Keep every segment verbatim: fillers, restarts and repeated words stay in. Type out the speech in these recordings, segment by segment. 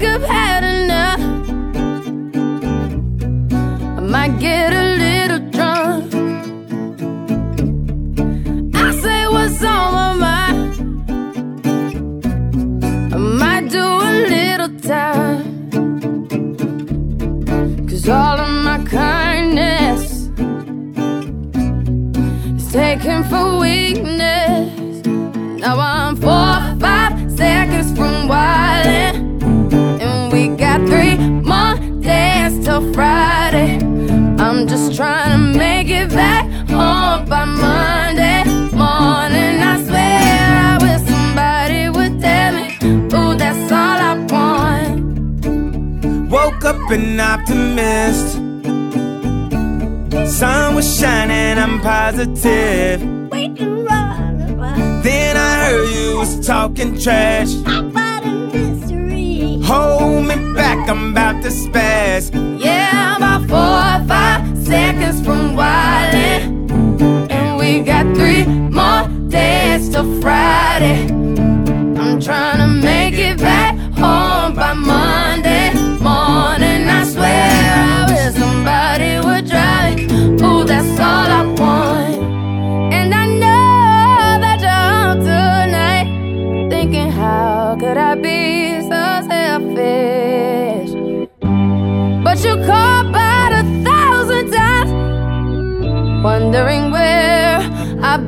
think I've had enough. I might get a little drunk. I say what's on my mind. I might do a little time. Cause all of my kindness is taken for weakness. Now I'm four or five seconds from wildin', and we got three more days till Friday. I'm just trying to make it back home by Monday morning. I swear I wish somebody would tell me, ooh, that's all I want. Woke up an optimist. Sun was shining, I'm positive. Then I heard you was talking trash. About a mystery. Hold me back, I'm about to spaz. Yeah, about four or five seconds from wildin', and we got three more days till Friday. I'm trying to make it back home by Monday morning. I swear I wish somebody would drive me. Ooh, that's all I want. And I know that you're home tonight, thinking how could I be so selfish? But you called about a thousand times, wondering where I've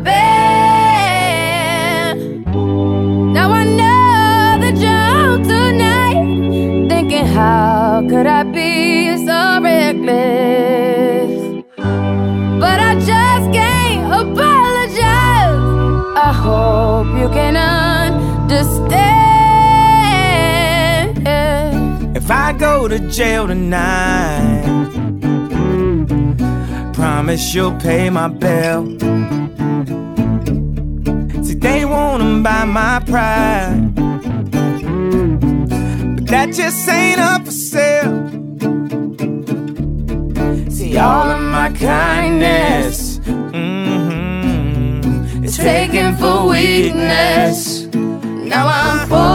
been. Now I know that you're home tonight, thinking how could I be so reckless? But I just can't apologize. I hope you can understand. If I go to jail tonight, promise you'll pay my bill. See, they wanna buy my pride, but that just ain't up for sale. See, all of my kindness, mm-hmm, is taken for weakness. Now I'm poor.